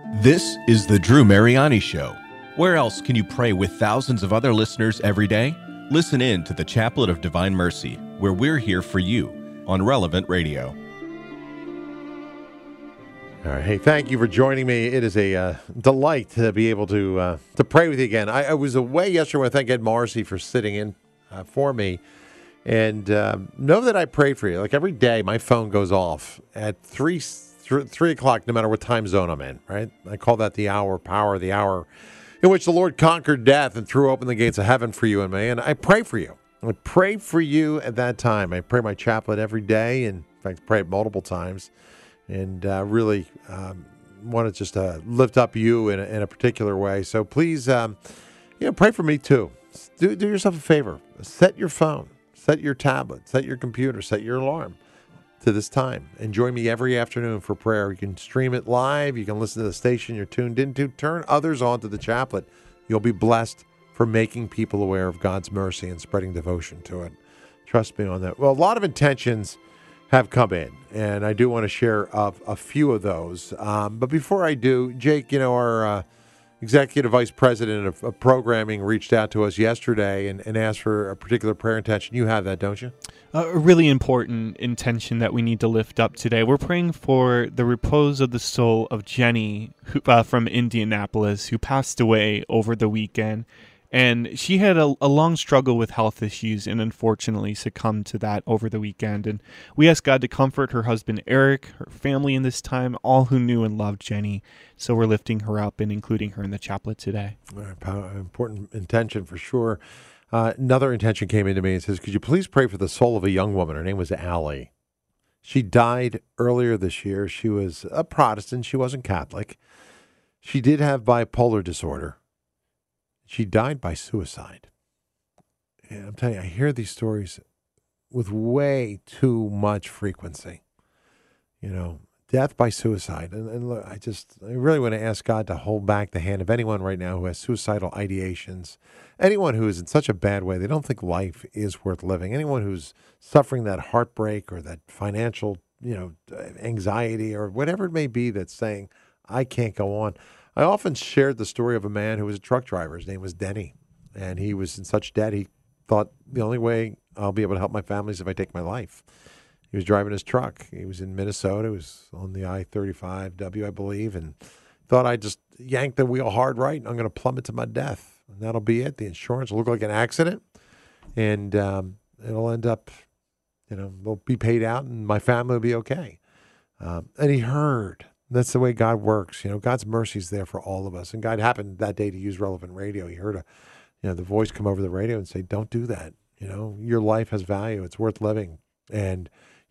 This is the Drew Mariani Show. Where else can you pray with thousands of other listeners every day? Listen in to the Chaplet of Divine Mercy, where we're here for you on Relevant Radio. All right. Hey, thank you for joining me. It is a delight to be able to pray with you again. I was away yesterday. I want to thank Ed Morrissey for sitting in for me. And know that I prayed for you. Like every day, my phone goes off at 3 o'clock, no matter what time zone I'm in, right? I call that the hour, power, the hour in which the Lord conquered death and threw open the gates of heaven for you and me. And I pray for you. I pray for you at that time. I pray my chaplet every day, and in fact, pray it multiple times. And really want to just lift up you in a particular way. So please, pray for me too. Do yourself a favor. Set your phone, set your tablet, set your computer, set your alarm to this time. And join me every afternoon for prayer. You can stream it live. You can listen to the station you're tuned into. Turn others on to the chaplet. You'll be blessed for making people aware of God's mercy and spreading devotion to it. Trust me on that. Well, a lot of intentions have come in, and I do want to share a few of those. But before I do, Jake, our executive vice president of programming reached out to us yesterday and asked for a particular prayer intention. You have that, don't you? A really important intention that we need to lift up today. We're praying for the repose of the soul of Jenny from Indianapolis, who passed away over the weekend. And she had a long struggle with health issues and unfortunately succumbed to that over the weekend. And we ask God to comfort her husband, Eric, her family in this time, all who knew and loved Jenny. So we're lifting her up and including her in the chaplet today. All right, important intention for sure. Another intention came into me and says, could you please pray for the soul of a young woman? Her name was Allie. She died earlier this year. She was a Protestant. She wasn't Catholic. She did have bipolar disorder. She died by suicide. And I'm telling you, I hear these stories with way too much frequency. Death by suicide. And look, I really want to ask God to hold back the hand of anyone right now who has suicidal ideations, anyone who is in such a bad way, they don't think life is worth living, anyone who's suffering that heartbreak or that financial, anxiety or whatever it may be that's saying, I can't go on. I often shared the story of a man who was a truck driver. His name was Denny, and he was in such debt he thought the only way I'll be able to help my family is if I take my life. He was driving his truck. He was in Minnesota. He was on the I-35W, I believe, and thought I just yanked the wheel hard right, and I'm going to plummet to my death, and that'll be it. The insurance will look like an accident, and it'll end up, they'll be paid out, and my family will be okay. And he heard. That's the way God works. God's mercy is there for all of us. And God happened that day to use Relevant Radio. He heard the voice come over the radio and say, don't do that. Your life has value. It's worth living. And,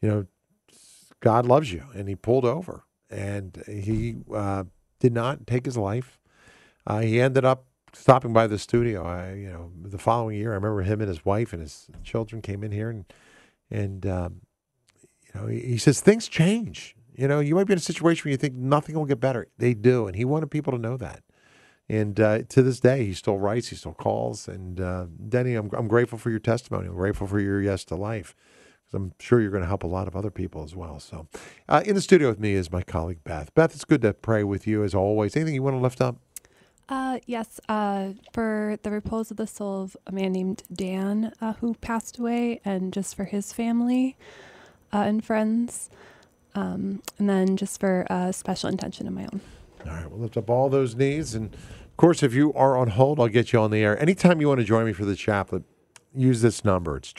God loves you. And he pulled over. And he did not take his life. He ended up stopping by the studio. The following year, I remember him and his wife and his children came in here. And he says, things change. You might be in a situation where you think nothing will get better. They do. And he wanted people to know that. And to this day, he still writes, he still calls. And Denny, I'm grateful for your testimony. I'm grateful for your yes to life. Because I'm sure you're going to help a lot of other people as well. So in the studio with me is my colleague, Beth. Beth, it's good to pray with you as always. Anything you want to lift up? Yes. For the repose of the soul of a man named Dan who passed away, and just for his family and friends. And then just for a special intention of my own. All right, we'll lift up all those needs. And, of course, if you are on hold, I'll get you on the air. Anytime you want to join me for the chaplet, use this number. It's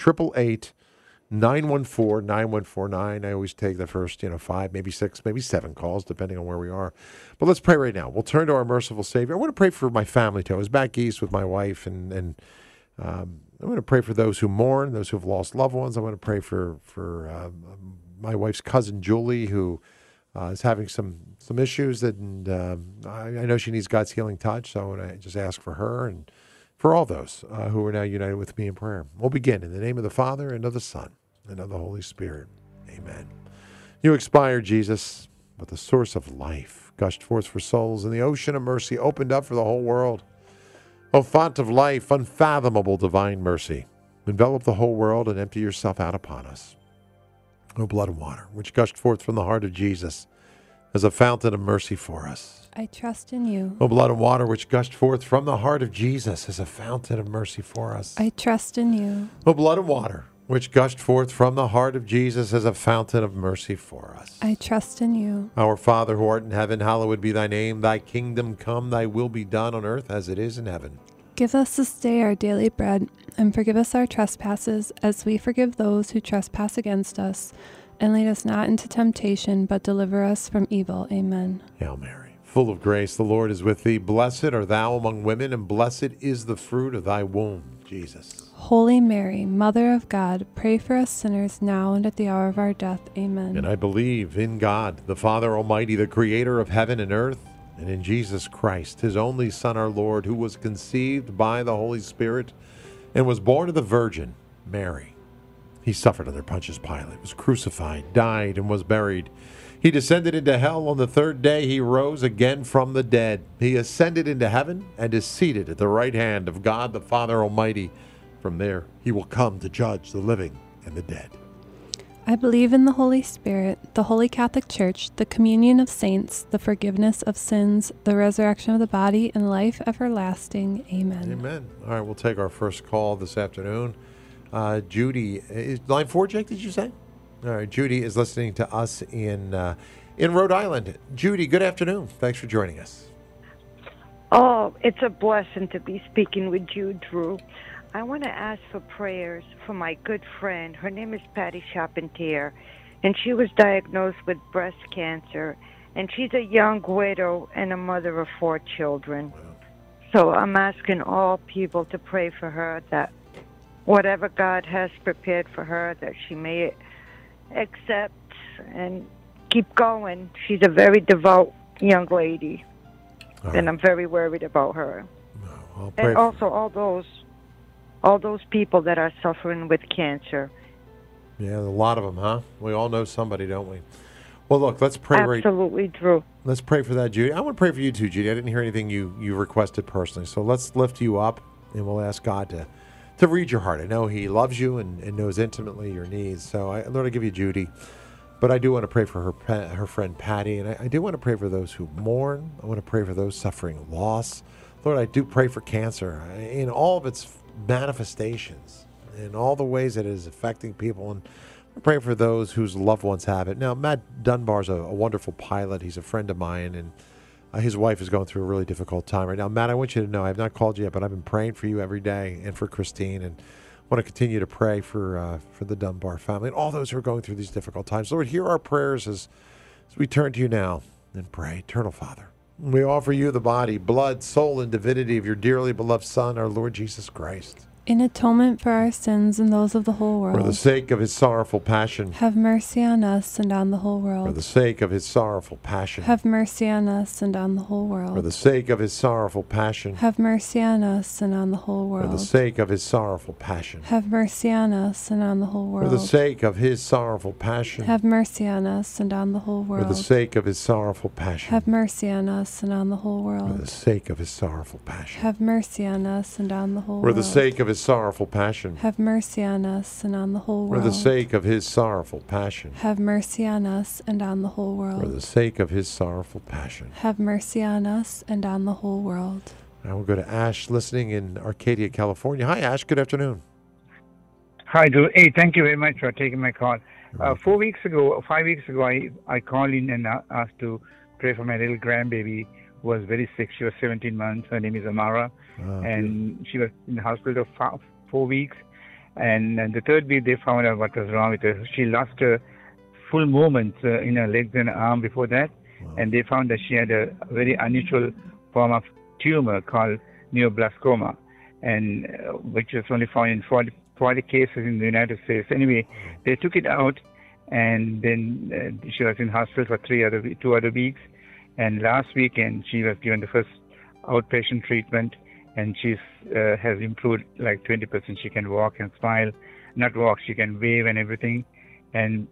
888-914-9149. I always take the first, 5, maybe 6, maybe 7 calls, depending on where we are. But let's pray right now. We'll turn to our merciful Savior. I want to pray for my family, too. I was back east with my wife, and I want to pray for those who mourn, those who have lost loved ones. I want to pray for my wife's cousin, Julie, who is having some issues, and I know she needs God's healing touch, so I want to just ask for her and for all those who are now united with me in prayer. We'll begin in the name of the Father, and of the Son, and of the Holy Spirit. Amen. You expired, Jesus, but the source of life gushed forth for souls, and the ocean of mercy opened up for the whole world. O font of life, unfathomable divine mercy, envelop the whole world and empty yourself out upon us. O blood and water, which gushed forth from the heart of Jesus, as a fountain of mercy for us. I trust in you. O blood and water which gushed forth from the heart of Jesus as a fountain of mercy for us. I trust in you. O blood and water which gushed forth from the heart of Jesus as a fountain of mercy for us. I trust in you. Our Father who art in heaven, hallowed be thy name. Thy kingdom come, thy will be done on earth as it is in heaven. Give us this day our daily bread, and forgive us our trespasses, as we forgive those who trespass against us. And lead us not into temptation, but deliver us from evil. Amen. Hail Mary, full of grace, the Lord is with thee. Blessed art thou among women, and blessed is the fruit of thy womb, Jesus. Holy Mary, Mother of God, pray for us sinners now and at the hour of our death. Amen. And I believe in God, the Father Almighty, the creator of heaven and earth, and in Jesus Christ, his only Son, our Lord, who was conceived by the Holy Spirit and was born of the Virgin Mary. He suffered under Pontius Pilate, was crucified, died, and was buried. He descended into hell. On the third day he rose again from the dead. He ascended into heaven and is seated at the right hand of God the Father Almighty. From there he will come to judge the living and the dead. I believe in the Holy Spirit, the Holy Catholic Church, the communion of saints, the forgiveness of sins, the resurrection of the body, and life everlasting. Amen. Amen. All right, we'll take our first call this afternoon. Judy, is line 4, Jake, did you say? All right, Judy is listening to us in Rhode Island. Judy, good afternoon. Thanks for joining us. Oh, it's a blessing to be speaking with you, Drew. I want to ask for prayers for my good friend. Her name is Patty Charpentier, and she was diagnosed with breast cancer, and she's a young widow and a mother of 4 children. Wow. So I'm asking all people to pray for her, that whatever God has prepared for her, that she may accept and keep going. She's a very devout young lady, and I'm very worried about her. I'll pray And also all those people that are suffering with cancer. Yeah, a lot of them, huh? We all know somebody, don't we? Well, look, let's pray. Absolutely, Drew. Let's pray for that, Judy. I want to pray for you too, Judy. I didn't hear anything you requested personally, so let's lift you up, and we'll ask God to read your heart. I know He loves you and knows intimately your needs. So, Lord, I give you Judy, but I do want to pray for her friend Patty, and I do want to pray for those who mourn. I want to pray for those suffering loss. Lord, I do pray for cancer in all of its manifestations, in all the ways that it is affecting people, and I pray for those whose loved ones have it. Now, Matt Dunbar's a wonderful pilot. He's a friend of mine, and his wife is going through a really difficult time right now. Matt, I want you to know I have not called you yet, but I've been praying for you every day and for Christine, and I want to continue to pray for the Dunbar family and all those who are going through these difficult times. Lord, hear our prayers as we turn to you now and pray. Eternal Father, we offer you the body, blood, soul, and divinity of your dearly beloved Son, our Lord Jesus Christ. In atonement for our sins and those of the whole world. For the sake of his sorrowful passion. Have mercy on us and on the whole world. For the sake of his sorrowful passion. Have mercy on us and on the whole world. For the sake of his sorrowful passion. Have mercy on us and on the whole world. For the sake of his sorrowful passion. Have mercy on us and on the whole world. For the sake of his sorrowful passion. Have mercy on us and on the whole world. For the sake of his sorrowful passion. Have mercy on us and on the whole world. For the sake of his sorrowful passion. Have mercy on us and on the whole For world. the sake of his sorrowful passion. Have mercy on us and on the whole For world. the sake of his sorrowful passion. Have mercy on us and on the whole world. For the sake of his sorrowful passion. Have mercy on us and on the whole world. Now we'll go to Ash, listening in Arcadia, California. Hi, Ash. Good afternoon. Hi, Drew. Hey, thank you very much for taking my call. 5 weeks ago, I called in and asked to pray for my little grandbaby who was very sick. She was 17 months. Her name is Amara. And she was in the hospital for 4 weeks. And the third week, they found out what was wrong with her. She lost her full movements in her legs and arm before that. Wow. And they found that she had a very unusual form of tumor called neoblastoma, and which was only found in 40 cases in the United States. Anyway, they took it out, and then she was in hospital for 2 other weeks. And last weekend, she was given the first outpatient treatment, and she has improved like 20%. She can walk and smile, not walk, she can wave and everything. And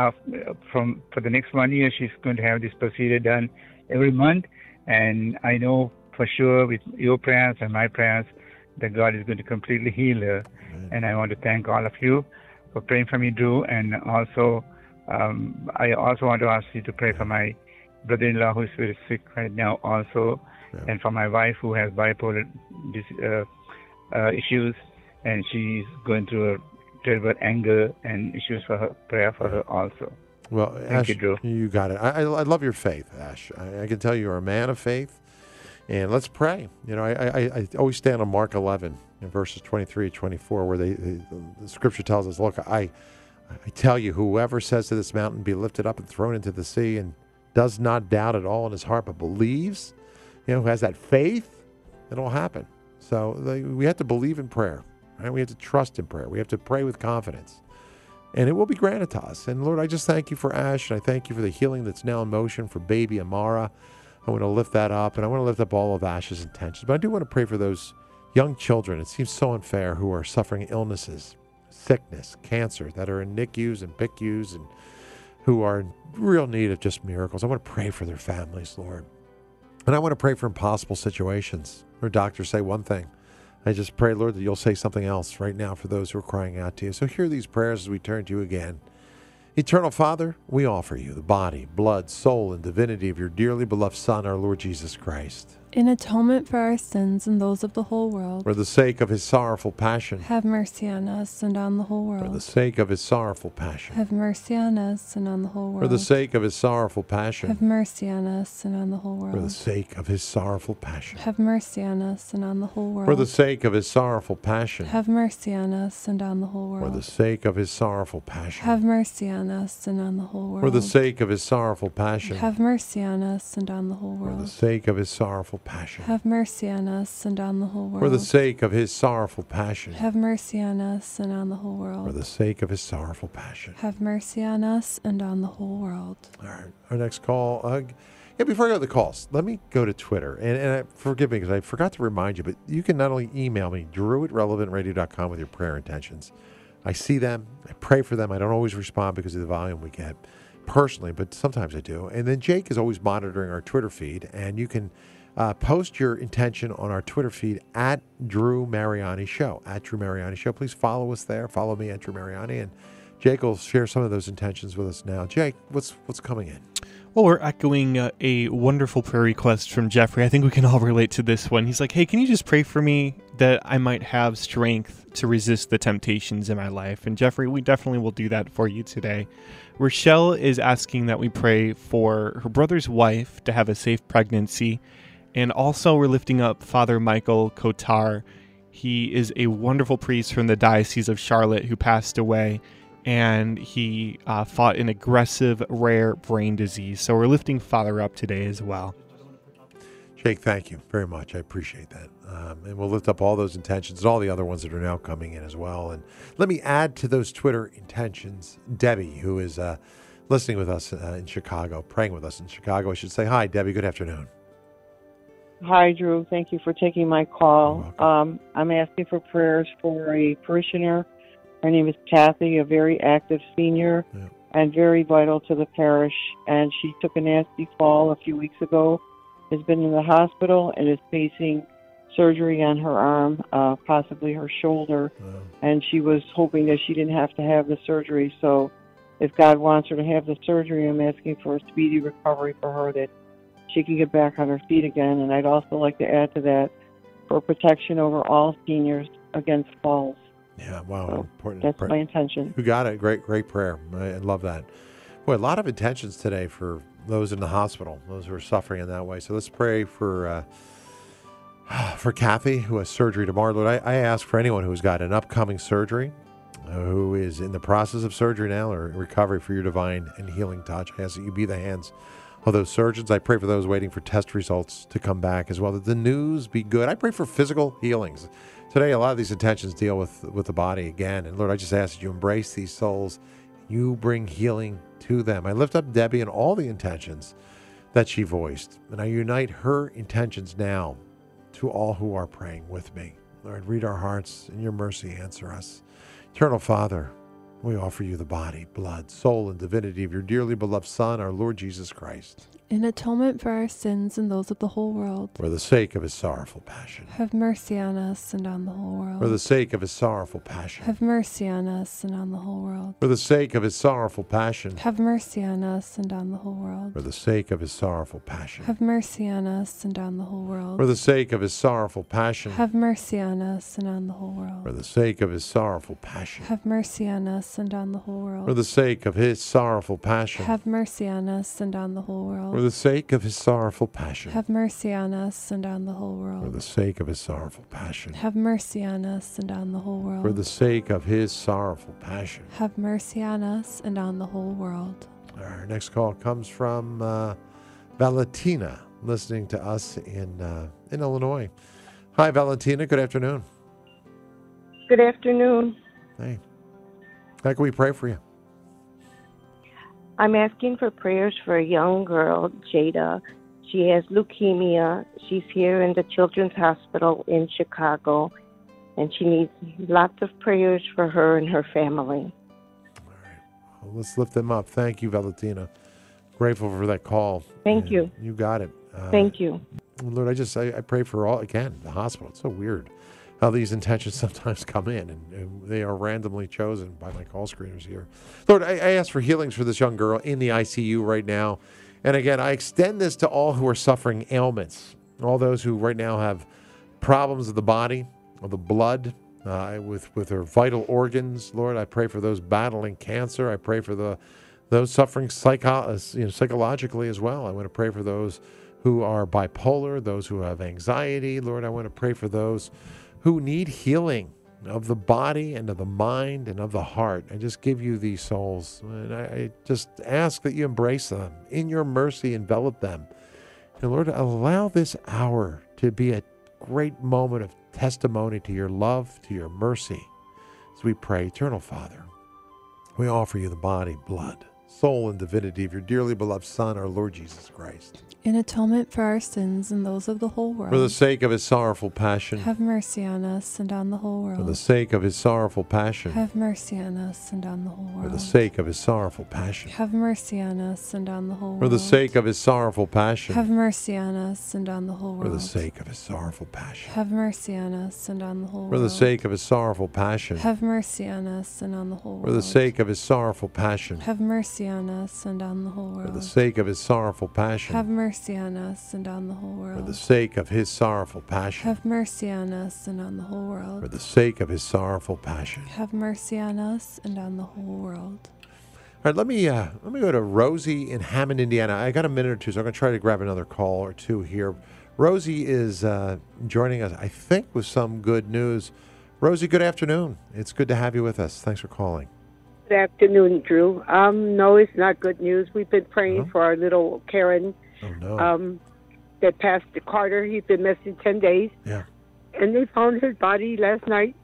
for the next 1 year, she's going to have this procedure done every month. And I know for sure with your prayers and my prayers that God is going to completely heal her. Amen. And I want to thank all of you for praying for me, Drew. And also, I also want to ask you to pray for my brother-in-law who is very sick right now also, and for my wife who has bipolar issues, and she's going through a terrible anger and issues for her. Prayer for her also. Well, Thank Ash, you, Drew. you got it. I love your faith, Ash. I can tell you're a man of faith. And let's pray. You know, I always stand on Mark 11 in verses 23 and 24 where the scripture tells us, look, I tell you, whoever says to this mountain, be lifted up and thrown into the sea, and does not doubt at all in his heart, but believes, you know, who has that faith, it'll happen. So we have to believe in prayer. Right? We have to trust in prayer. We have to pray with confidence. And it will be granted to us. And Lord, I just thank you for Ash, and I thank you for the healing that's now in motion for baby Amara. I want to lift that up, and I want to lift up all of Ash's intentions. But I do want to pray for those young children, it seems so unfair, who are suffering illnesses, sickness, cancer, that are in NICUs and PICUs, and who are in real need of just miracles. I want to pray for their families, Lord. And I want to pray for impossible situations where doctors say one thing. I just pray, Lord, that you'll say something else right now for those who are crying out to you. So hear these prayers as we turn to you again. Eternal Father, we offer you the body, blood, soul, and divinity of your dearly beloved Son, our Lord Jesus Christ. In atonement for our sins and those of the whole world, For the sake of his sorrowful passion. have mercy on us and on the whole For the world. sake of his sorrowful passion. Have mercy on us and on the whole world. For the sake of his sorrowful passion. Have mercy on us and on the whole world. For the sake of his sorrowful passion. Have mercy on us and on the whole world. For the sake of his sorrowful passion. Have mercy on us and on the whole world. For the sake of his sorrowful passion. Have mercy on us and on the whole world. For the sake of his sorrowful passion. Have mercy on us and on the whole For the world. sake of his sorrowful passion. Have mercy on us and on the whole world. For the sake of his sorrowful passion. Have mercy on us and on the whole For world. the sake of his sorrowful passion. Have mercy on us and on the whole world. All right, our next call. Before I go to the calls, let me go to Twitter. And forgive me because I forgot to remind you, but you can not only email me, drew@relevantradio.com, with your prayer intentions. I see them. I pray for them. I don't always respond because of the volume we get personally, but sometimes I do. And then Jake is always monitoring our Twitter feed, and you can post your intention on our Twitter feed at Drew Mariani Show. At Drew Mariani Show. Please follow us there. Follow me at Drew Mariani, and Jake will share some of those intentions with us now. Jake, what's coming in? Well, we're echoing a wonderful prayer request from Jeffrey. I think we can all relate to this one. He's like, hey, can you just pray for me that I might have strength to resist the temptations in my life? And Jeffrey, we definitely will do that for you today. Rochelle is asking that we pray for her brother's wife to have a safe pregnancy. And also we're lifting up Father Michael Kotar. He is a wonderful priest from the Diocese of Charlotte who passed away, and he fought an aggressive, rare brain disease. So we're lifting Father up today as well. Jake, thank you very much. I appreciate that. And we'll lift up all those intentions and all the other ones that are now coming in as well. And let me add to those Twitter intentions, Debbie, who is listening with us in Chicago, praying with us in Chicago. I should say, hi, Debbie. Good afternoon. Hi, Drew. Thank you for taking my call. I'm asking for prayers for a parishioner. Her name is Kathy, a very active senior and very vital to the parish. And she took a nasty fall a few weeks ago, has been in the hospital, and is facing surgery on her arm, possibly her shoulder. And she was hoping that she didn't have to have the surgery. So if God wants her to have the surgery, I'm asking for a speedy recovery for her, that she can get back on her feet again. And I'd also like to add to that for protection over all seniors against falls. Yeah, wow, So important. that's my intention. You got it. Great prayer. I love that. Boy, a lot of intentions today for those in the hospital, those who are suffering in that way. So let's pray for Kathy, who has surgery tomorrow. Lord, I ask for anyone who's got an upcoming surgery, who is in the process of surgery now or recovery, for your divine and healing touch. I ask that you be the hands of those surgeons. I pray for those waiting for test results to come back as well, that the news be good. I pray for physical healings. Today, a lot of these intentions deal with the body again. And Lord, I just ask that you embrace these souls. You bring healing to them. I lift up Debbie and all the intentions that she voiced. And I unite her intentions now to all who are praying with me. Lord, read our hearts. In your mercy, answer us. Eternal Father, we offer you the body, blood, soul, and divinity of your dearly beloved Son, our Lord Jesus Christ. In atonement for our sins and those of the whole world. For the sake of his sorrowful passion. Have mercy on us and on the whole world. For the sake of his sorrowful passion. Have mercy on us and on the whole world. For the sake of his sorrowful passion. Have mercy on us and on the whole world. For the sake of his sorrowful passion. Have mercy on us and on the whole world. For the sake of his sorrowful passion. Have mercy on us and on the whole world. For the sake of his sorrowful passion. Have mercy on us and on the whole world. For the sake of his sorrowful passion. Have mercy on us and on the whole world. For the sake of his sorrowful passion. Have mercy on us and on the whole world. For the sake of his sorrowful passion. Have mercy on us and on the whole world. For the sake of his sorrowful passion. Have mercy on us and on the whole world. Our next call comes from Valentina, listening to us in Illinois. Hi, Valentina. Good afternoon. Good afternoon. Hey. How can we pray for you? I'm asking for prayers for a young girl, Jada. She has leukemia. She's here in the Children's Hospital in Chicago, and she needs lots of prayers for her and her family. All right. Well, let's lift them up. Thank you, Valentina. Grateful for that call. Thank you. You got it. Thank you. Lord, I pray for all, again, the hospital. It's so weird how these intentions sometimes come in, and they are randomly chosen by my call screeners here. Lord, I ask for healings for this young girl in the ICU right now. And again, I extend this to all who are suffering ailments, all those who right now have problems of the body, of the blood, with their vital organs. Lord, I pray for those battling cancer. I pray for those suffering psychologically as well. I want to pray for those who are bipolar, those who have anxiety. Lord, I want to pray for those who need healing of the body and of the mind and of the heart. I just give you these souls. And I just ask that you embrace them. In your mercy, envelop them. And Lord, allow this hour to be a great moment of testimony to your love, to your mercy. As we pray, Eternal Father, we offer you the body, blood, soul, and divinity of your dearly beloved Son, our Lord Jesus Christ. In atonement for our sins and those of the whole world. For the sake of his sorrowful passion. Have mercy on us and on the whole world. For the sake of his sorrowful passion. Have mercy on us and on the whole world. For the sake of his sorrowful passion. Have mercy on us and on the whole world. For the sake of his sorrowful passion. Have mercy on us and on the whole world. For the sake of his sorrowful passion. Have mercy on us and on the whole world. For the sake of his sorrowful passion. Have mercy on us and on the whole world. For the sake of his sorrowful passion. Have mercy on us and on the whole world. For the sake of his sorrowful passion. Have mercy on us and on the whole world. For the sake of his sorrowful passion. Have mercy on us and on the whole world. For the sake of his sorrowful passion. Have mercy on us and on the whole world. All right, let me go to Rosie in Hammond, Indiana. I got a minute or two, so I'm going to try to grab another call or two here. Rosie is joining us, I think, with some good news. Rosie, good afternoon. It's good to have you with us. Thanks for calling. Good afternoon, Drew. No, it's not good news. We've been praying for our little Karen. Oh, no. That passed to Carter. He's been missing 10 days. Yeah. And they found his body last night.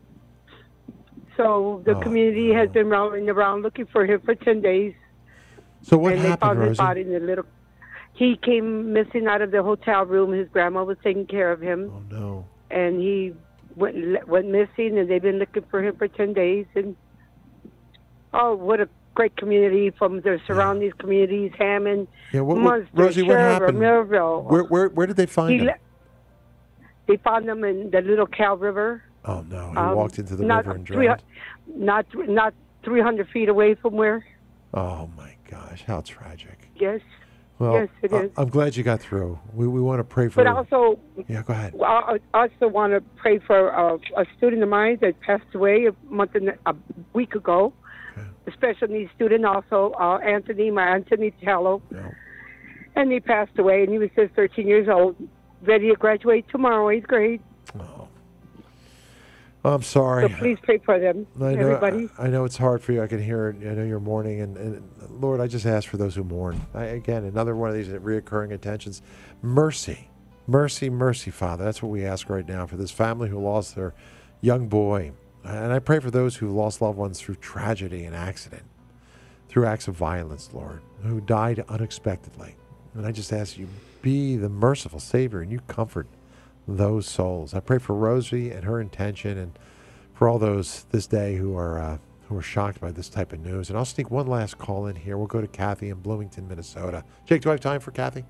So the community has been rounding around looking for him for 10 days. So what and happened, they found Rosie? his body in the little... He came missing out of the hotel room. His grandma was taking care of him. Oh, no. And he went missing, and they've been looking for him for 10 days. And, oh, what a great community from the surrounding communities, Hammond, Munster, Rosie, what happened? Millville. Where did they find him? They found him in the Little Cal River. Oh, no. He walked into the river and drowned. Not 300 feet away from where. Oh, my gosh. How tragic. Yes. Well, yes, it is. I'm glad you got through. We want to pray for But also... Yeah, go ahead. I also want to pray for a student of mine that passed away a week ago. A special needs student also, Anthony Tello. Yeah. And he passed away, and he was just 13 years old, ready to graduate tomorrow, 8th grade. Oh. I'm sorry. So please pray for them, everybody. I know it's hard for you. I can hear it. I know you're mourning. And Lord, I just ask for those who mourn. Again, another one of these reoccurring intentions. Mercy. Mercy, mercy, Father. That's what we ask right now for this family who lost their young boy. And I pray for those who lost loved ones through tragedy and accident, through acts of violence, Lord, who died unexpectedly. And I just ask you, be the merciful Savior, and you comfort those souls. I pray for Rosie and her intention, and for all those this day who are who are shocked by this type of news. And I'll sneak one last call in here. We'll go to Kathy in Bloomington, Minnesota. Jake, do I have time for Kathy?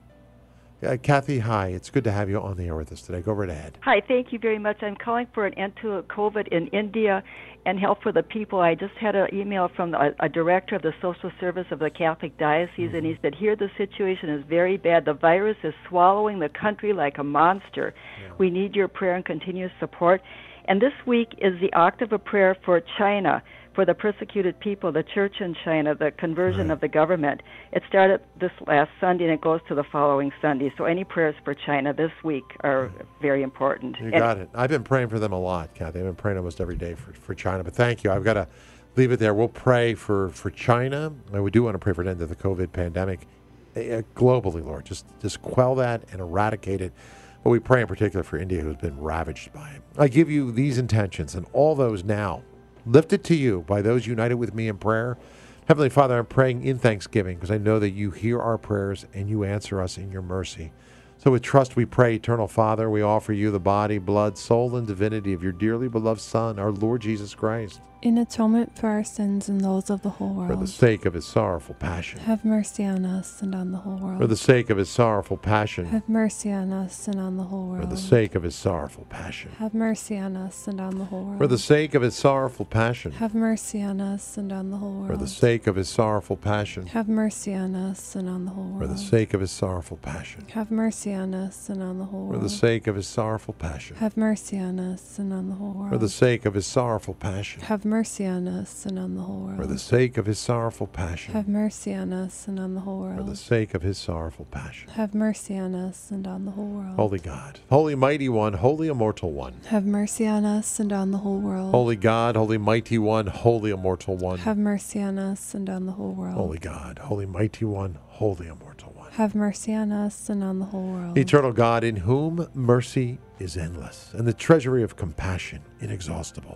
Kathy, hi. It's good to have you on the air with us today. Go right ahead. Hi, thank you very much. I'm calling for an end to COVID in India and help for the people. I just had an email from a director of the social service of the Catholic Diocese, and he said, here the situation is very bad. The virus is swallowing the country like a monster. Yeah. We need your prayer and continuous support. And this week is the octave of prayer for China, for the persecuted people, the church in China, the conversion of the government. It started this last Sunday, and it goes to the following Sunday. So any prayers for China this week are very important. You got it. I've been praying for them a lot, Kathy. I've been praying almost every day for China. But thank you. I've got to leave it there. We'll pray for China. And we do want to pray for an end to the COVID pandemic globally, Lord. Just quell that and eradicate it. But we pray in particular for India, who's been ravaged by it. I give you these intentions and all those now lifted to you by those united with me in prayer. Heavenly Father, I'm praying in thanksgiving because I know that you hear our prayers and you answer us in your mercy. So with trust we pray, Eternal Father, we offer you the body, blood, soul, and divinity of your dearly beloved Son, our Lord Jesus Christ. In atonement for our sins and those of the whole world. For the sake of his sorrowful passion. Have mercy on us and on the whole world. For the sake of his sorrowful passion. Have mercy on us and on the whole world. For the sake of his sorrowful passion. Have mercy on us and on the whole world. For the sake of his sorrowful passion. Have mercy on us and on the whole world. For the sake of his sorrowful passion. Have mercy on us and on the whole world. For the sake of his sorrowful passion. Have mercy on us and on the whole world. For the sake of his sorrowful passion. Have mercy on us and on the whole world. For the sake of his sorrowful passion. Have mercy on us and on the whole world. For the sake of his sorrowful passion. Have mercy on us and on the whole world. For the sake of his sorrowful passion. Have mercy on us and on the whole world. Holy God, Holy Mighty One, Holy Immortal One. Have mercy on us and on the whole world. Holy God, Holy Mighty One, Holy Immortal One. Have mercy on us and on the whole world. Holy God, Holy Mighty One, Holy Immortal One. Have mercy on us and on the whole world. Eternal God, in whom mercy is endless and the treasury of compassion inexhaustible.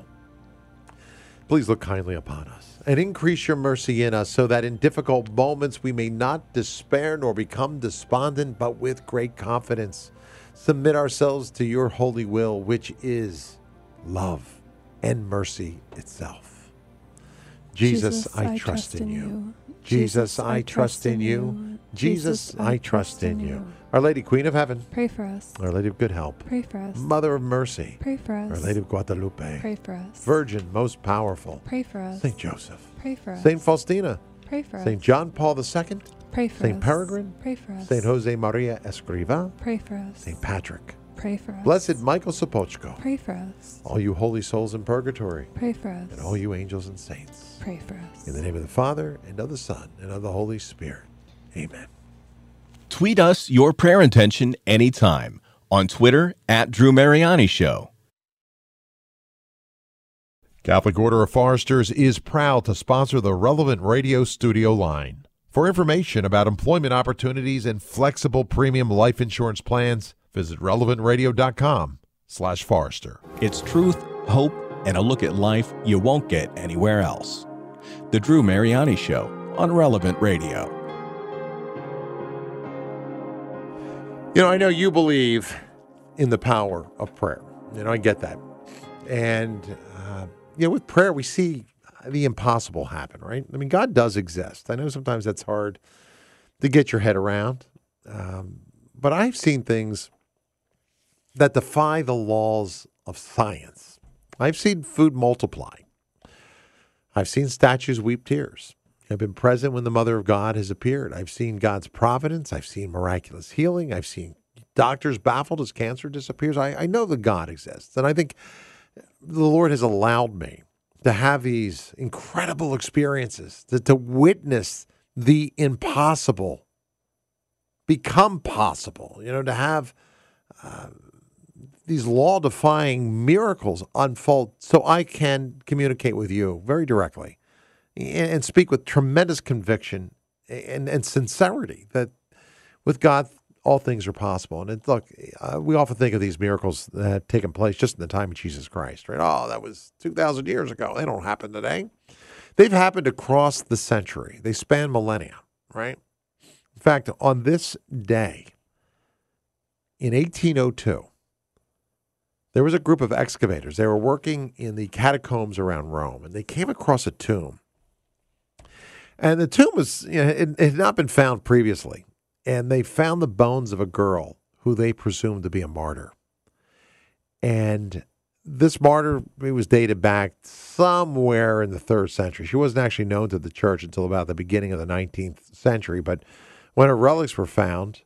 Please look kindly upon us and increase your mercy in us so that in difficult moments we may not despair nor become despondent, but with great confidence submit ourselves to your holy will, which is love and mercy itself. Jesus, I trust in you. Jesus, I trust in you. Jesus, I trust in you. Our Lady, Queen of Heaven, pray for us. Our Lady of Good Help, pray for us. Mother of Mercy, pray for us. Our Lady of Guadalupe, pray for us. Virgin, most powerful, pray for us. Saint Joseph, pray for us. Saint Faustina, pray for us. Saint John Paul II, pray for Saint us. Peregrine, pray for us. Saint Jose Maria Escriva, pray for us. Saint Patrick, pray for us. Blessed Michael Sopochko, pray for us. all you holy souls in purgatory, pray for us. and all you angels and saints, pray for us. in the name of the Father, and of the Son, and of the Holy Spirit. Amen. Tweet us your prayer intention anytime on Twitter @Drew Mariani Show. Catholic Order of Foresters is proud to sponsor the Relevant Radio studio line. For information about employment opportunities and flexible premium life insurance plans, visit relevantradio.com/Forester. It's truth, hope, and a look at life you won't get anywhere else. The Drew Mariani Show on Relevant Radio. You know, I know you believe in the power of prayer. You know, I get that. And, with prayer, we see the impossible happen, right? I mean, God does exist. I know sometimes that's hard to get your head around. But I've seen things that defy the laws of science. I've seen food multiply. I've seen statues weep tears. I've been present when the Mother of God has appeared. I've seen God's providence. I've seen miraculous healing. I've seen doctors baffled as cancer disappears. I know that God exists. And I think the Lord has allowed me to have these incredible experiences, to witness the impossible become possible, to have these law-defying miracles unfold so I can communicate with you very directly and speak with tremendous conviction and sincerity that with God, all things are possible. And look, we often think of these miracles that have taken place just in the time of Jesus Christ, right? Oh, that was 2,000 years ago. They don't happen today. They've happened across the century. They span millennia, right? In fact, on this day, in 1802, there was a group of excavators. They were working in the catacombs around Rome, and they came across a tomb. And the tomb was, it had not been found previously. And they found the bones of a girl who they presumed to be a martyr. And this martyr, it was dated back somewhere in the 3rd century. She wasn't actually known to the church until about the beginning of the 19th century. But when her relics were found,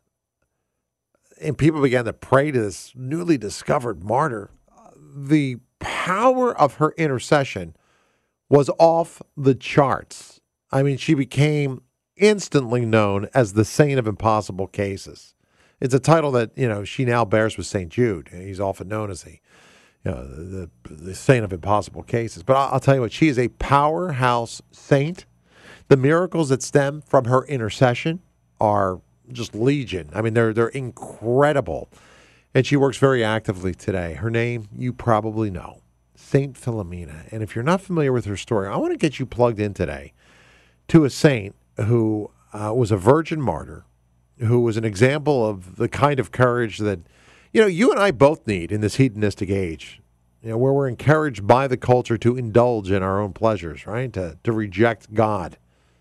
and people began to pray to this newly discovered martyr, the power of her intercession was off the charts. I mean, she became instantly known as the Saint of Impossible Cases. It's a title that, she now bears with St. Jude. He's often known as the Saint of Impossible Cases. But I'll tell you what, she is a powerhouse saint. The miracles that stem from her intercession are just legion. I mean, they're incredible. And she works very actively today. Her name, you probably know, Saint Philomena. And if you're not familiar with her story, I want to get you plugged in today to a saint who was a virgin martyr, who was an example of the kind of courage that, you and I both need in this hedonistic age, where we're encouraged by the culture to indulge in our own pleasures, right? To reject God.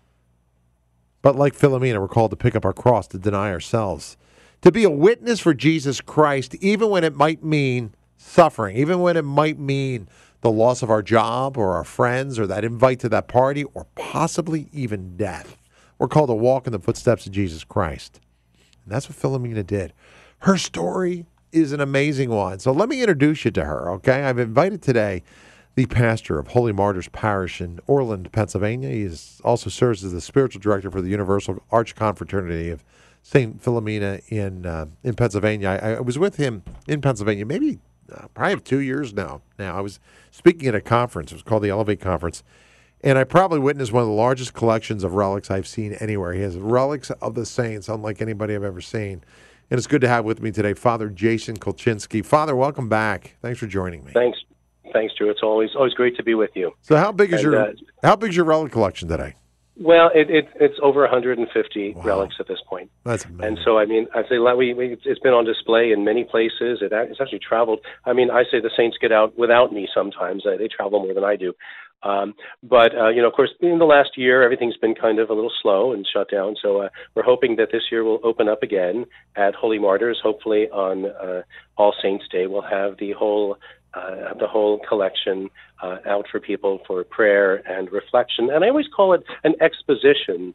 But like Philomena, we're called to pick up our cross, to deny ourselves, to be a witness for Jesus Christ, even when it might mean suffering, even when it might mean the loss of our job or our friends or that invite to that party or possibly even death. We're called to walk in the footsteps of Jesus Christ. And that's what Philomena did. Her story is an amazing one. So let me introduce you to her, okay? I've invited today the pastor of Holy Martyrs Parish in Orland, Pennsylvania. He also serves as the spiritual director for the Universal Archconfraternity of St. Philomena in Pennsylvania. I was with him in Pennsylvania maybe probably 2 years now. I was speaking at a conference. It was called the Elevate Conference. And I probably witnessed one of the largest collections of relics I've seen anywhere. He has relics of the saints unlike anybody I've ever seen. And it's good to have with me today Father Jason Kolchinsky. Father, welcome back. Thanks for joining me. Thanks, Drew. It's always great to be with you. So how big is your relic collection today? Well, it's over 150 relics at this point. That's amazing. And so, I mean, I say it's been on display in many places. It's actually traveled. I mean, I say the saints get out without me sometimes. They travel more than I do. But of course, in the last year, everything's been kind of a little slow and shut down. So we're hoping that this year will open up again at Holy Martyrs. Hopefully on All Saints Day, we'll have the whole collection out for people for prayer and reflection. And I always call it an exposition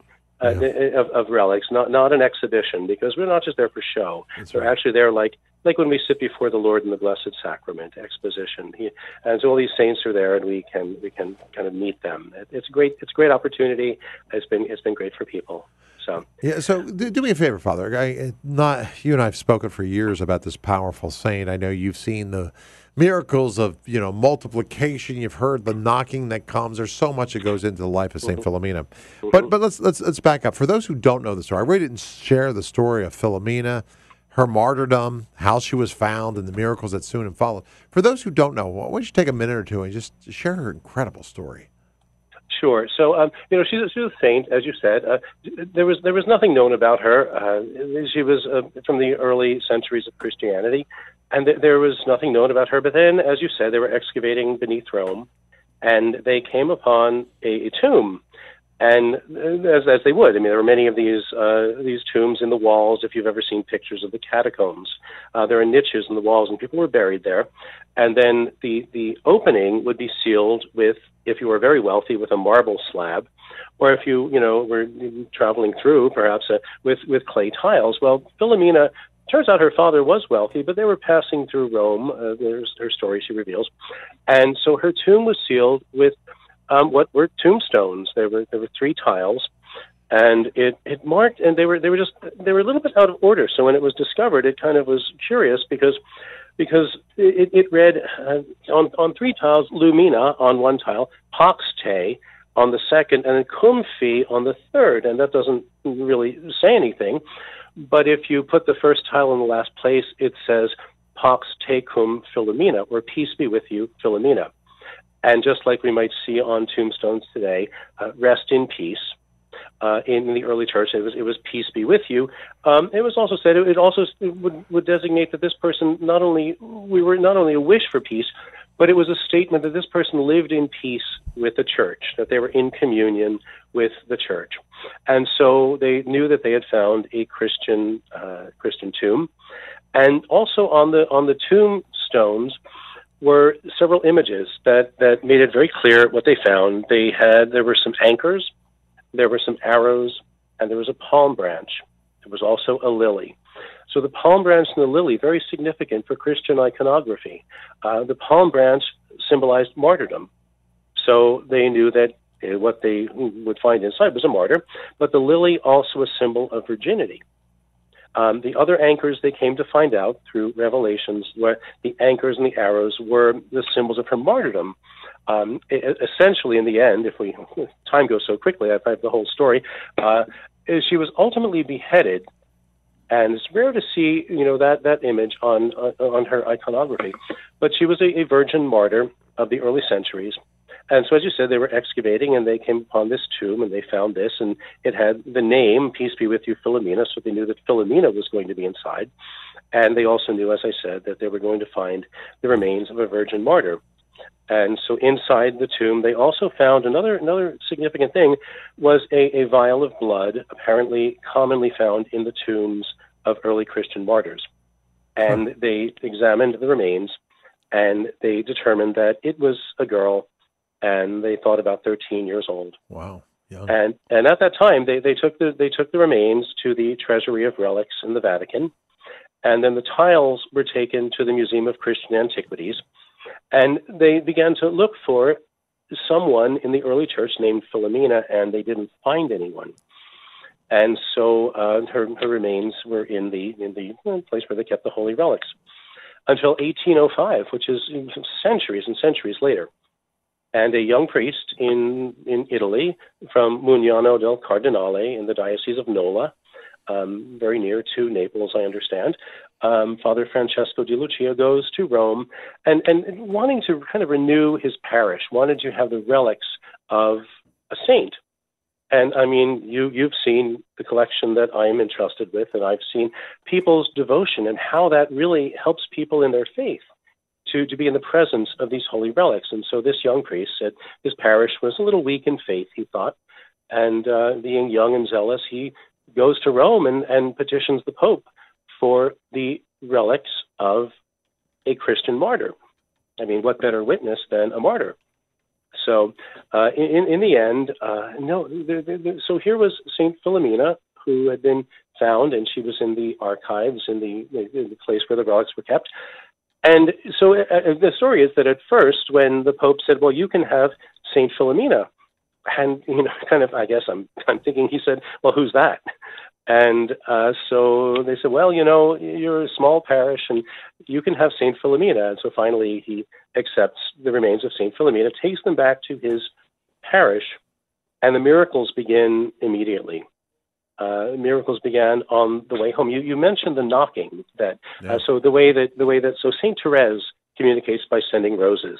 of relics, not an exhibition, because we're not just there for show. We're actually there like when we sit before the Lord in the Blessed Sacrament, exposition. And so all these saints are there, and we can kind of meet them. It's a great opportunity. It's been great for people. So do me a favor, Father. You and I have spoken for years about this powerful saint. I know you've seen the miracles of multiplication. You've heard the knocking that comes. There's so much that goes into the life of Saint Philomena. But let's back up. For those who don't know the story, I really didn't share the story of Philomena, her martyrdom, how she was found, and the miracles that soon followed. For those who don't know, why don't you take a minute or two and just share her incredible story? Sure. So, she's a saint, as you said. There was nothing known about her. She was from the early centuries of Christianity, and there was nothing known about her. But then, as you said, they were excavating beneath Rome, and they came upon a tomb. And as they would, I mean, there were many of these tombs in the walls. If you've ever seen pictures of the catacombs, there are niches in the walls, and people were buried there. And then the opening would be sealed with, if you were very wealthy, with a marble slab, or if you were traveling through, perhaps with clay tiles. Well, Philomena, turns out her father was wealthy, but they were passing through Rome. There's her story she reveals, and so her tomb was sealed with what were tombstones. There were 3 tiles, and it marked, and they were a little bit out of order. So when it was discovered, it kind of was curious because it read on 3 tiles, Lumina on one tile, Pax Te on the second, and then Cum Fi on the third, and that doesn't really say anything. But if you put the first tile in the last place, it says Pax Te Cum Philomena, or peace be with you, Philomena. And just like we might see on tombstones today, rest in peace. in the early church. It was peace be with you. It was also said it also would designate that this person we were not only a wish for peace, but it was a statement that this person lived in peace with the church, that they were in communion with the church. And so they knew that they had found a Christian tomb. And also on the tombstones were several images that made it very clear what they found. There were some anchors, there were some arrows, and there was a palm branch. There was also a lily. So the palm branch and the lily, very significant for Christian iconography. The palm branch symbolized martyrdom. So they knew that what they would find inside was a martyr, but the lily also a symbol of virginity. The other anchors they came to find out through revelations where the anchors and the arrows were the symbols of her martyrdom. Essentially, in the end, time goes so quickly, I have the whole story, she was ultimately beheaded. And it's rare to see, that image on her iconography. But she was a virgin martyr of the early centuries. And so, as you said, they were excavating, and they came upon this tomb, and they found this, and it had the name, Peace Be With You, Philomena, so they knew that Philomena was going to be inside. And they also knew, as I said, that they were going to find the remains of a virgin martyr. And so inside the tomb, they also found another significant thing was a vial of blood, apparently commonly found in the tombs of early Christian martyrs. And they examined the remains, and they determined that it was a girl, and they thought about 13 years old. Wow. Young. And at that time, they took the remains to the Treasury of Relics in the Vatican, and then the tiles were taken to the Museum of Christian Antiquities. And they began to look for someone in the early church named Philomena, and they didn't find anyone. And so her remains were in the place where they kept the holy relics until 1805, which is centuries and centuries later. And a young priest in Italy from Mugnano del Cardinale in the Diocese of Nola, very near to Naples, I understand, Father Francesco Di Lucia goes to Rome and wanting to kind of renew his parish, wanted to have the relics of a saint. And I mean, you've seen the collection that I'm entrusted with, and I've seen people's devotion and how that really helps people in their faith to be in the presence of these holy relics. And so this young priest said his parish was a little weak in faith, he thought, and being young and zealous, he goes to Rome and petitions the Pope for the relics of a Christian martyr. I mean, what better witness than a martyr? So in the end, so here was St. Philomena, who had been found, and she was in the archives, in the place where the relics were kept. And so the story is that at first, when the Pope said, well, you can have St. Philomena, and, kind of, I guess I'm thinking he said, well, who's that? And so they said, well, you're a small parish and you can have St. Philomena. And so finally he accepts the remains of St. Philomena, takes them back to his parish, and the miracles begin immediately. Miracles began on the way home. You mentioned the knocking, so the way that Saint Therese communicates by sending roses.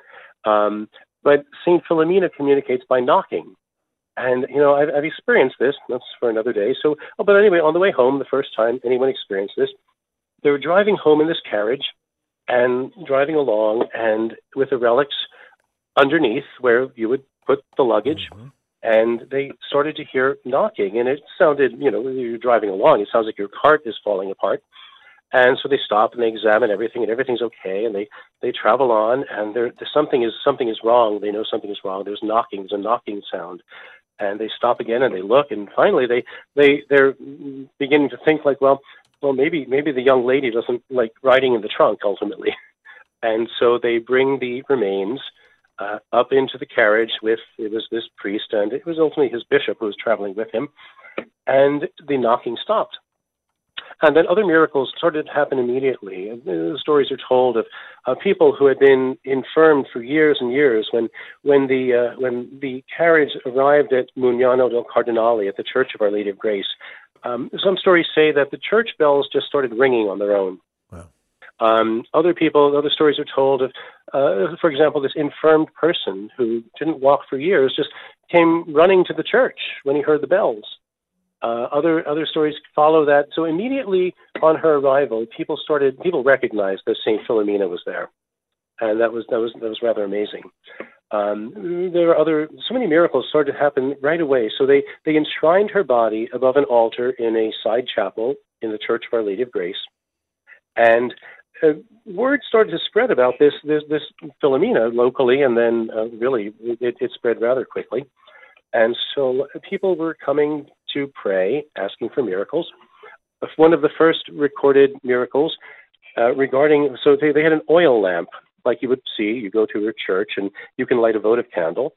But St. Philomena communicates by knocking. And, I've experienced this. That's for another day. But anyway, on the way home, the first time anyone experienced this, they were driving home in this carriage and driving along, and with the relics underneath where you would put the luggage, and they started to hear knocking. And it sounded, you're driving along, it sounds like your cart is falling apart. And so they stop and they examine everything, and everything's okay. And they travel on, and something is wrong. They know something is wrong. There's knocking. There's a knocking sound. And they stop again and they look, and finally they're beginning to think like, well, maybe the young lady doesn't like riding in the trunk ultimately. And so they bring the remains up into the carriage it was this priest, and it was ultimately his bishop who was traveling with him. And the knocking stopped. And then other miracles started to happen immediately. The stories are told of people who had been infirmed for years and years. When the carriage arrived at Mugnano del Cardinale, at the Church of Our Lady of Grace, some stories say that the church bells just started ringing on their own. Other stories are told of, for example, this infirmed person who didn't walk for years just came running to the church when he heard the bells. Other stories follow that. So immediately on her arrival, people recognized that Saint Philomena was there, and that was rather amazing. There are so many miracles started to happen right away. So they enshrined her body above an altar in a side chapel in the Church of Our Lady of Grace, and word started to spread about this Philomena locally, and then really it spread rather quickly. And so people were coming to pray, asking for miracles. One of the first recorded miracles they had an oil lamp, like you would see. You go to a church and you can light a votive candle.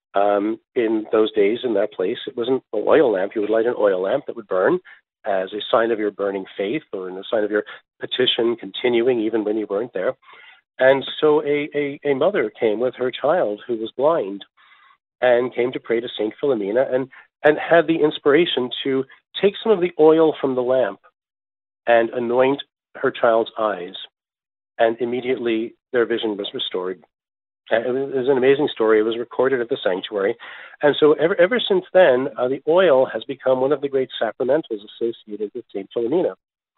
In those days, in that place, it wasn't an oil lamp. You would light an oil lamp that would burn as a sign of your burning faith, or in a sign of your petition continuing even when you weren't there. And so a mother came with her child who was blind, and came to pray to Saint Philomena, and had the inspiration to take some of the oil from the lamp and anoint her child's eyes, and immediately their vision was restored. It was an amazing story. It was recorded at the sanctuary. And so ever since then, the oil has become one of the great sacramentals associated with Saint Philomena.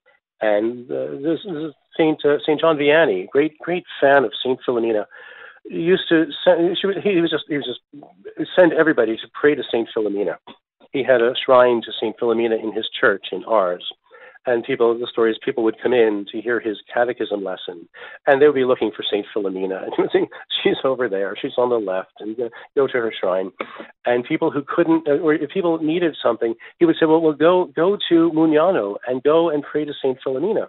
And this is Saint John Vianney, great fan of Saint Philomena, used to send, he was just send everybody to pray to Saint Philomena. He had a shrine to Saint Philomena in his church in Ars, and people would come in to hear his catechism lesson, and they would be looking for Saint Philomena, and think, she's over there, she's on the left, and go to her shrine. And people who couldn't, or if people needed something, he would say, well, go to Mugnano and go and pray to Saint Philomena.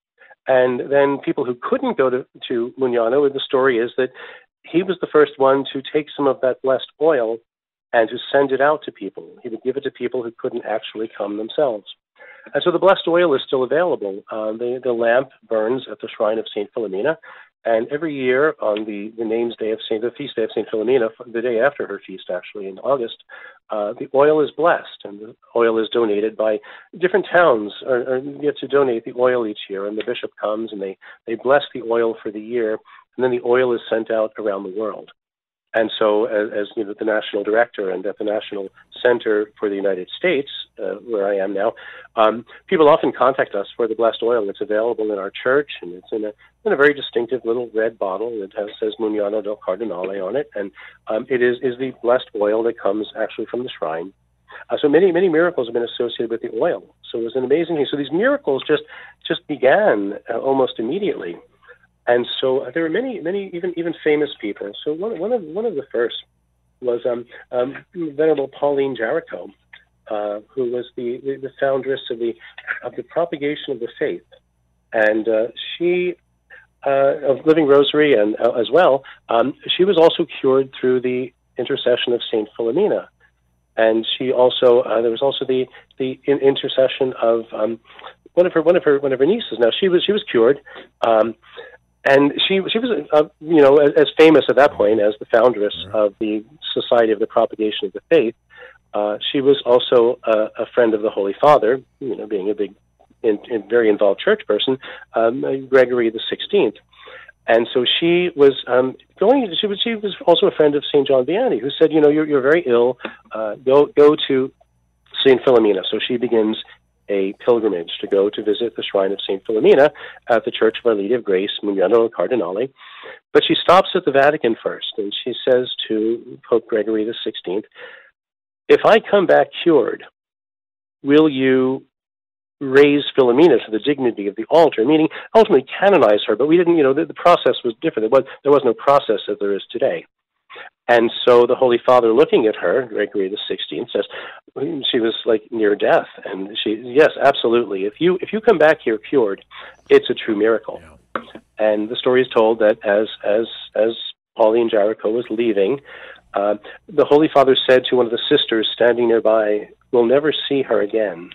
And then people who couldn't go to Mugnano, the story is that he was the first one to take some of that blessed oil and to send it out to people. He would give it to people who couldn't actually come themselves. And so the blessed oil is still available. The lamp burns at the shrine of St. Philomena, and every year on the feast day of St. Philomena, the day after her feast actually in August, the oil is blessed, and the oil is donated by different towns, or get to donate the oil each year, and the bishop comes and they bless the oil for the year, and then the oil is sent out around the world. And so, as you know, the national director and at the National Center for the United States, where I am now, people often contact us for the blessed oil. It's available in our church, and it's in a very distinctive little red bottle that says Mugnano del Cardinale on it, and it is the blessed oil that comes actually from the shrine. So many miracles have been associated with the oil. So it was an amazing thing. So these miracles just began almost immediately. And so there were many even famous people. So one of the first was Venerable Pauline Jaricot, who was the foundress of the Propagation of the Faith, and she of Living Rosary, and as well, she was also cured through the intercession of Saint Philomena, and she also there was also the intercession of one of her nieces. Now she was cured. And she was, as famous at that point as the foundress of the Society of the Propagation of the Faith. She was also a friend of the Holy Father, being a big, very involved church person, Gregory the 16th. And so she was she was also a friend of Saint John Vianney, who said, you're very ill. Go to Saint Philomena. So she begins a pilgrimage to go to visit the shrine of St. Philomena at the Church of Our Lady of Grace, Mugnano del Cardinale. But she stops at the Vatican first, and she says to Pope Gregory the 16th, if I come back cured, will you raise Philomena to the dignity of the altar, meaning ultimately canonize her? But we didn't, the process was different. There was no process as there is today. And so the Holy Father, looking at her, Gregory the 16th, says she was like near death, and yes, absolutely. If you come back here cured, it's a true miracle. Yeah. And the story is told that as Pauline Jaricot was leaving, the Holy Father said to one of the sisters standing nearby, "We'll never see her again."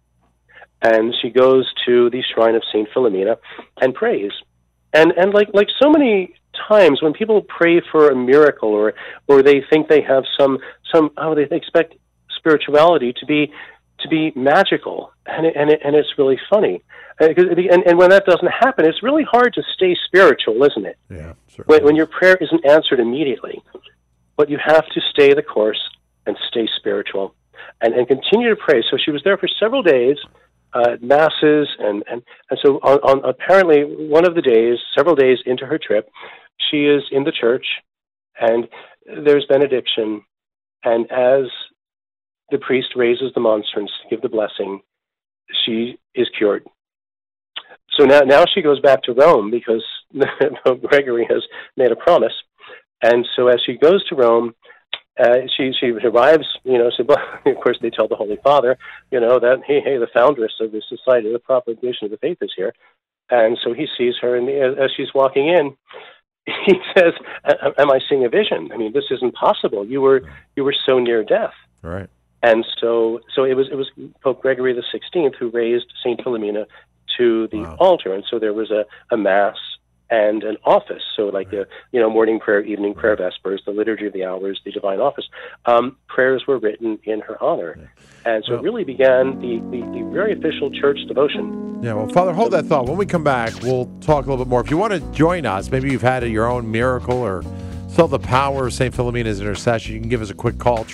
And she goes to the shrine of Saint Philomena and prays, and like so many times when people pray for a miracle, or they think they have they expect spirituality to be magical, and it's really funny. And when that doesn't happen, it's really hard to stay spiritual, isn't it? Yeah. When your prayer isn't answered immediately, but you have to stay the course and stay spiritual and continue to pray. So she was there for several days, masses, and so on apparently one of the days, several days into her trip, she is in the church, and there's benediction, and as the priest raises the monstrance to give the blessing, she is cured. So now she goes back to Rome because Pope Gregory has made a promise. And so as she goes to Rome, she arrives, so, of course they tell the Holy Father, that, hey, the foundress of the Society, the Propagation of the Faith is here. And so he sees her, and as she's walking in, he says, am I seeing a vision? I mean, this isn't possible. You were so near death. Right. And so it was Pope Gregory the 16th who raised St. Philomena to the altar. And so there was a mass and an office. So like the morning prayer, evening prayer, vespers, the liturgy of the hours, the divine office. Prayers were written in her honor. And so it really began the very official church devotion. Yeah, well, Father, hold that thought. When we come back, we'll talk a little bit more. If you want to join us, maybe you've had your own miracle or saw the power of St. Philomena's intercession, you can give us a quick call,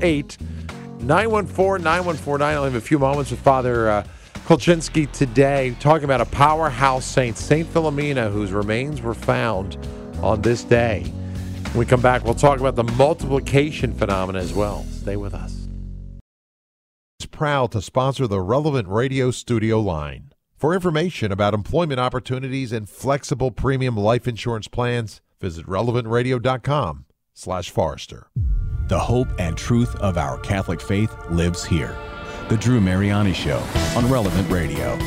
888-914-9149. I'll have a few moments with Father Kolchinsky today, talking about a powerhouse saint, St. Philomena, whose remains were found on this day. When we come back, we'll talk about the multiplication phenomena as well. Stay with us. It's proud to sponsor the Relevant Radio studio line. For information about employment opportunities and flexible premium life insurance plans, visit relevantradio.com/Forrester. The hope and truth of our Catholic faith lives here. The Drew Mariani Show on Relevant Radio.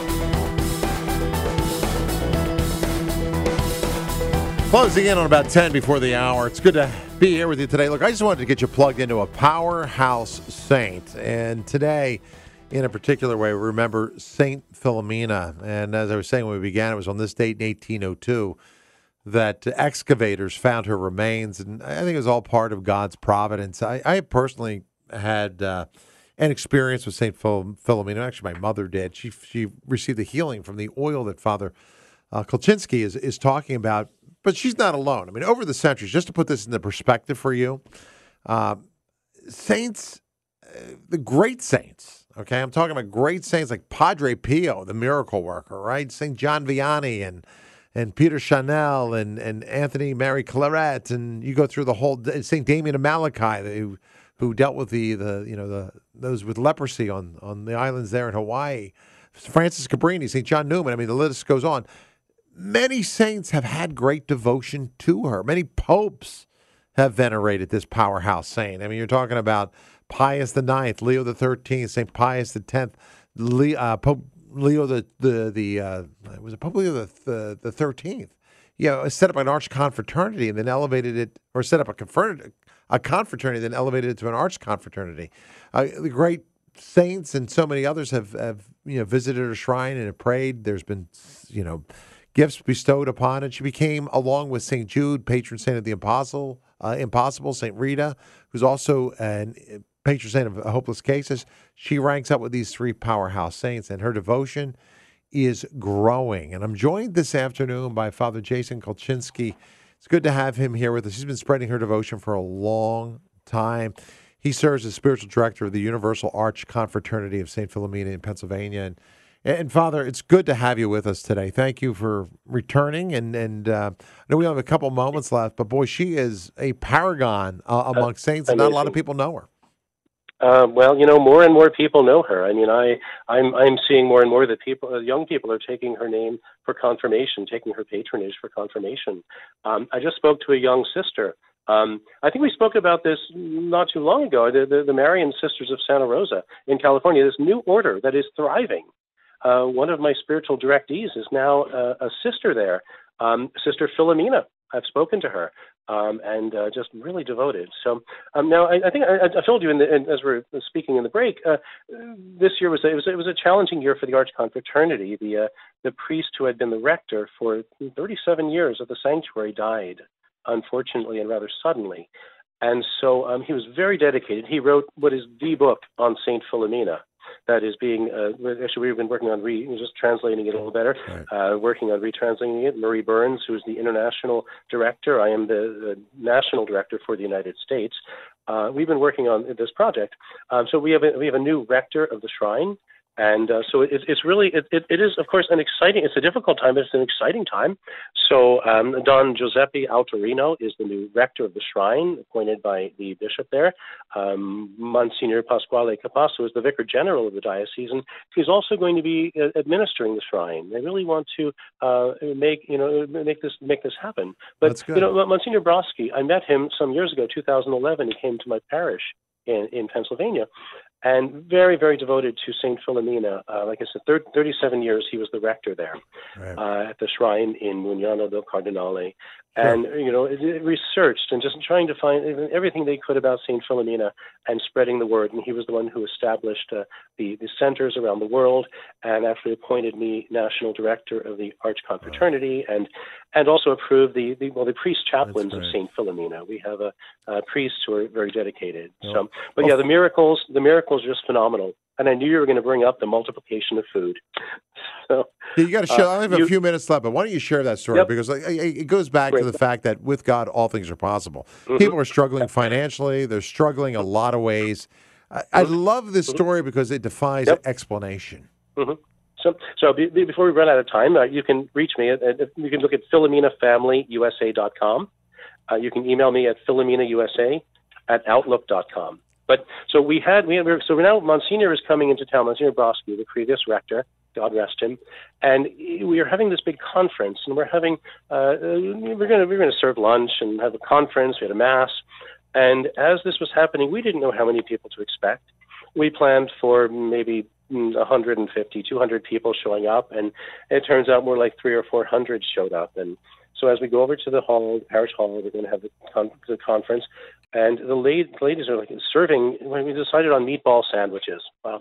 Closing in on about 10 before the hour. It's good to be here with you today. Look, I just wanted to get you plugged into a powerhouse saint. And today, in a particular way, we remember St. Philomena. And as I was saying when we began, it was on this date in 1802 that excavators found her remains. And I think it was all part of God's providence. I personally had an experience with St. Philomena. Actually, my mother did. She received the healing from the oil that Father Kolchinsky is talking about. But she's not alone. I mean, over the centuries, just to put this into perspective for you, saints, the great saints, okay? I'm talking about great saints like Padre Pio, the miracle worker, right? St. John Vianney and Peter Chanel and Anthony Mary Claret, and you go through the whole St. Damien of Malachi, who dealt with those with leprosy on the islands there in Hawaii. Francis Cabrini, St. John Newman. I mean, the list goes on. Many saints have had great devotion to her. Many popes have venerated this powerhouse saint. I mean, you're talking about Pius IX, Leo XIII, St. Pius X, Pope Leo was it Pope Leo the 13th? Set up an arch confraternity and then elevated it, or set up a confraternity, then elevated it to an arch confraternity. The great saints and so many others have visited her shrine and have prayed. There's been gifts bestowed upon it. She became, along with St. Jude, patron saint of the impossible, St. Rita, who's also an patron saint of hopeless cases. She ranks up with these three powerhouse saints, and her devotion is growing. And I'm joined this afternoon by Father Jason Kolchinsky. It's good to have him here with us. He's been spreading her devotion for a long time. He serves as spiritual director of the Universal Arch Confraternity of St. Philomena in Pennsylvania. And Father, it's good to have you with us today. Thank you for returning. And I know we have a couple moments left, but boy, she is a paragon among saints, and not a lot of people know her. Well, more and more people know her. I mean, I'm seeing more and more that young people are taking her name for confirmation, taking her patronage for confirmation. I just spoke to a young sister. I think we spoke about this not too long ago. The Marian Sisters of Santa Rosa in California, this new order that is thriving. One of my spiritual directees is now a sister there, Sister Philomena. I've spoken to her, and just really devoted. So now I think I told you as we're speaking in the break, this year was a challenging year for the Arch Confraternity. The priest who had been the rector for 37 years of the sanctuary died, unfortunately and rather suddenly, and so he was very dedicated. He wrote what is the book on Saint Philomena. that is being, actually we've been working on just translating it a little better, working on retranslating it. Marie Burns, who is the international director. I am the national director for the United States. We've been working on this project. So we have a new rector of the shrine. And so it's really, it is, of course, it's a difficult time, but it's an exciting time. So Don Giuseppe Altorino is the new rector of the shrine, appointed by the bishop there. Monsignor Pasquale Capasso is the vicar general of the diocese, and he's also going to be administering the shrine. They really want to make this happen. But Monsignor Brodsky, I met him some years ago, 2011. He came to my parish in Pennsylvania. And very, very devoted to St. Filomena. Like I said, 37 years he was the rector there at the shrine in Mugnano del Cardinale. And, researched and just trying to find everything they could about St. Filomena and spreading the word. And he was the one who established the centers around the world and actually appointed me national director of the Archconfraternity and also approved the priest chaplains of St. Filomena. We have priests who are very dedicated. So, but the miracles are just phenomenal. And I knew you were going to bring up the multiplication of food. So you got to share. I only have a few minutes left, but why don't you share that story? Because it goes back to the fact that with God, all things are possible. Mm-hmm. People are struggling financially. They're struggling a lot of ways. I love this story because it defies explanation. Mm-hmm. So before we run out of time, you can reach me. You can look at PhilomenaFamilyUSA.com. You can email me at PhilomenaUSA@Outlook.com. But so so now Monsignor is coming into town, Monsignor Brodsky, the previous rector, God rest him, and we are having this big conference, and we're having we're going to serve lunch and have a conference. We had a mass, and as this was happening, we didn't know how many people to expect. We planned for maybe 150, 200 people showing up, and it turns out more like 300 or 400 showed up. And so as we go over to the hall, the parish hall, we're going to have the conference. And the ladies are serving. When we decided on meatball sandwiches,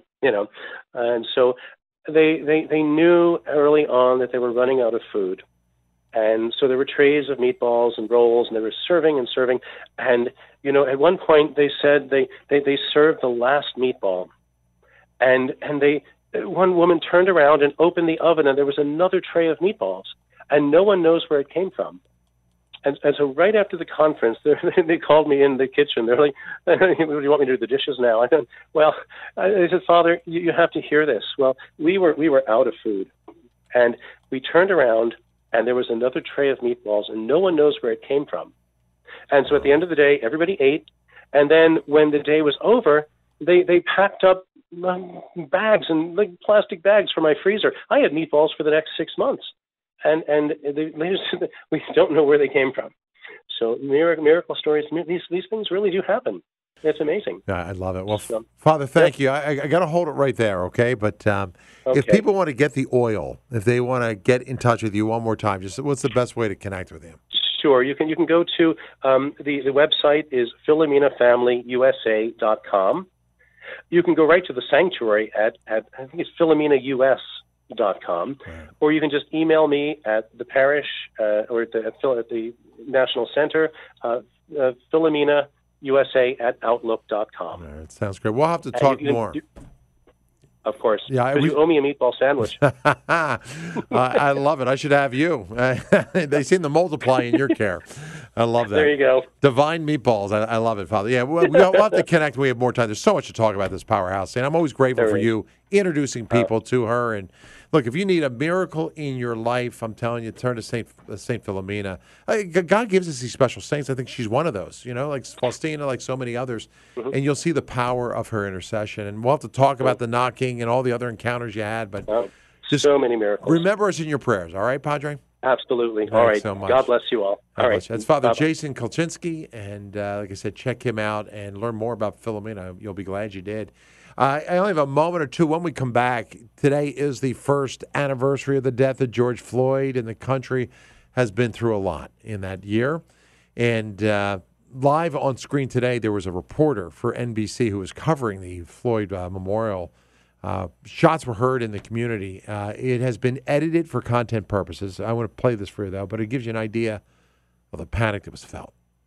and so they knew early on that they were running out of food, and so there were trays of meatballs and rolls, and they were serving and serving. And at one point they said they served the last meatball, and one woman turned around and opened the oven, and there was another tray of meatballs, and no one knows where it came from. And so right after the conference, they called me in the kitchen. They're like, "Do you want me to do the dishes now?" I said, "Well," I said, "Father, you have to hear this." Well, we were out of food, and we turned around, and there was another tray of meatballs, and no one knows where it came from. And so at the end of the day, everybody ate, and then when the day was over, they packed up bags and plastic bags for my freezer. I had meatballs for the next 6 months. And they just, we don't know where they came from. So miracle stories, these things really do happen. It's amazing. Yeah, I love it. Well, Father, thank you. I got to hold it right there, okay? But if people want to get the oil, if they want to get in touch with you one more time, just what's the best way to connect with you? Sure. You can go to the website is PhilomenaFamilyUSA.com. You can go right to the sanctuary at I think it's PhilomenaUS.com, or you can just email me at the parish or at the National Center, PhilomenaUSA@Outlook.com. All right, sounds great. We'll have to talk more. Of course. Yeah, you owe me a meatball sandwich. I love it. I should have you. They seem to multiply in your care. I love that. There you go. Divine meatballs. I love it, Father. Yeah, we'll have to connect. We have more time. There's so much to talk about this powerhouse. And I'm always grateful for you introducing people to her. And look, if you need a miracle in your life, I'm telling you, turn to Saint Filomena. God gives us these special saints. I think she's one of those, like Faustina, like so many others. Mm-hmm. And you'll see the power of her intercession. And we'll have to talk about the knocking and all the other encounters you had. But just so many miracles. Remember us in your prayers, all right, Padre? Absolutely. All right. So much. God bless you all. All right. That's Father Jason Kolchinsky. And like I said, check him out and learn more about Filomena. You'll be glad you did. I only have a moment or two when we come back. Today is the first anniversary of the death of George Floyd, and the country has been through a lot in that year. And live on screen today, there was a reporter for NBC who was covering the Floyd memorial. Shots were heard in the community. It has been edited for content purposes. I want to play this for you, though, but it gives you an idea of the panic that was felt.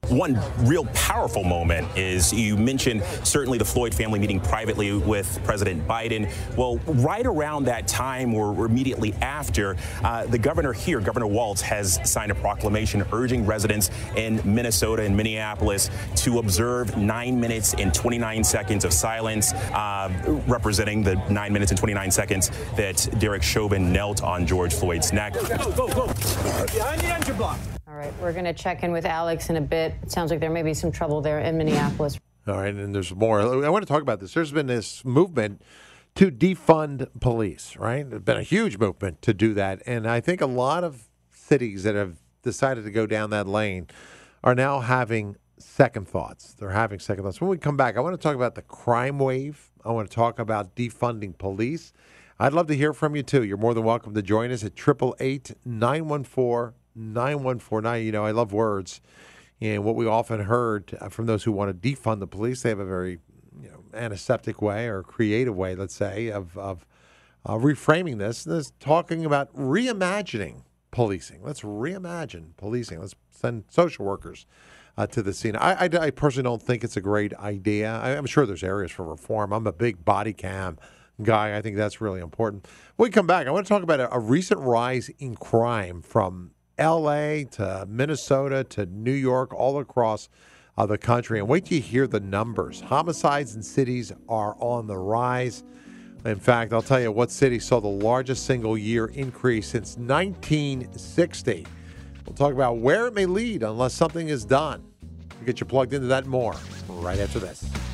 One real powerful moment is you mentioned certainly the Floyd family meeting privately with President Biden. Well, right around that time or immediately after, the governor here, Governor Walz, has signed a proclamation urging residents in Minnesota and Minneapolis to observe 9 minutes and 29 seconds of silence, representing the 9 minutes and 29 seconds that Derek Chauvin knelt on George Floyd's neck. Go. Behind the engine block. All right, we're going to check in with Alex in a bit. It sounds like there may be some trouble there in Minneapolis. All right, and there's more. I want to talk about this. There's been this movement to defund police, right? There's been a huge movement to do that. And I think a lot of cities that have decided to go down that lane are now having second thoughts. They're having second thoughts. When we come back, I want to talk about the crime wave. I want to talk about defunding police. I'd love to hear from you, too. You're more than welcome to join us at 888-914-9149. You know, I love words. And what we often heard from those who want to defund the police, they have a very antiseptic way or creative way, let's say, of reframing this. And this talking about reimagining policing. Let's reimagine policing. Let's send social workers to the scene. I personally don't think it's a great idea. I'm sure there's areas for reform. I'm a big body cam guy. I think that's really important. When we come back, I want to talk about a recent rise in crime from L.A. to Minnesota to New York, all across the country. And wait till you hear the numbers. Homicides in cities are on the rise. In fact, I'll tell you what city saw the largest single year increase since 1960. We'll talk about where it may lead unless something is done. We'll get you plugged into that more right after this.